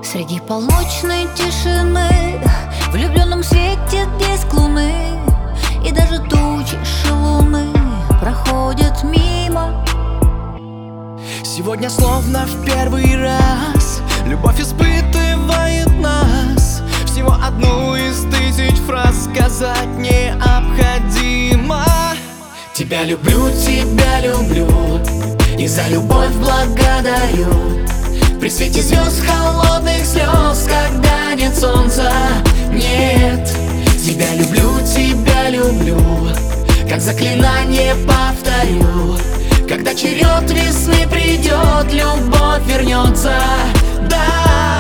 Среди полночной тишины, в влюбленном свете диск луны, и даже тучи шалуны проходят мимо. Сегодня словно в первый раз любовь испытывает нас. Всего одну из тысяч фраз сказать необходимо. Тебя люблю, и за любовь благодарю. При свете звезд, холодных слез, когда нет солнца, нет. Тебя люблю, как заклинание повторю. Когда черед весны придет, любовь вернется, да.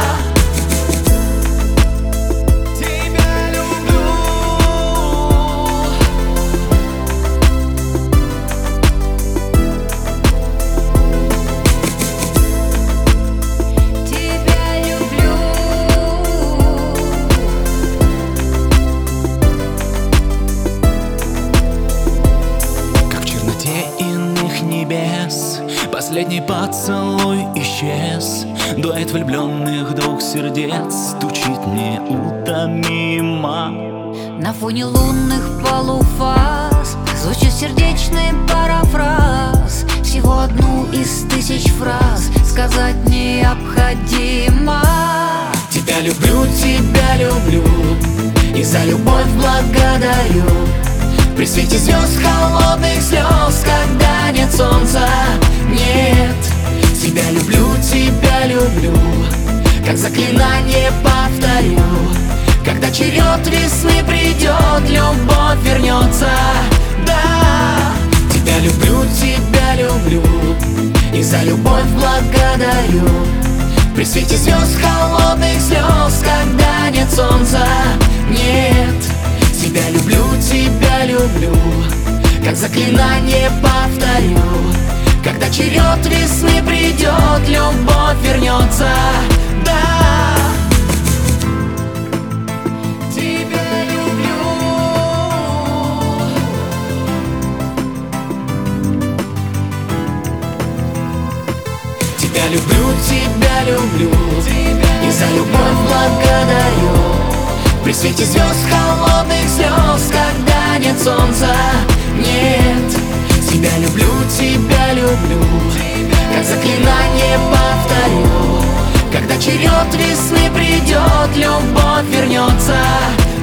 Последний поцелуй исчез. Дуэт влюбленных двух сердец стучит неутомимо. На фоне лунных полуфаз звучит сердечный парафраз. Всего одну из тысяч фраз сказать необходимо. Тебя люблю, и за любовь благодарю. При свете звезд, холодных слез, когда нет солнца, нет. Тебя люблю, как заклинание повторю. Когда черед весны придет, любовь вернется, да. Тебя люблю, и за любовь благодарю. При свете звезд, холодных слез, когда нет солнца, нет. Тебя люблю, как заклинание повторю. Когда черед весны придет, любовь вернется, да. Тебя люблю. Тебя люблю, и за любовь благодарю. При свете звезд, холодных слез, когда нет солнца, нет. Тебя люблю, как заклинание повторю. Когда черед весны придет, любовь вернется,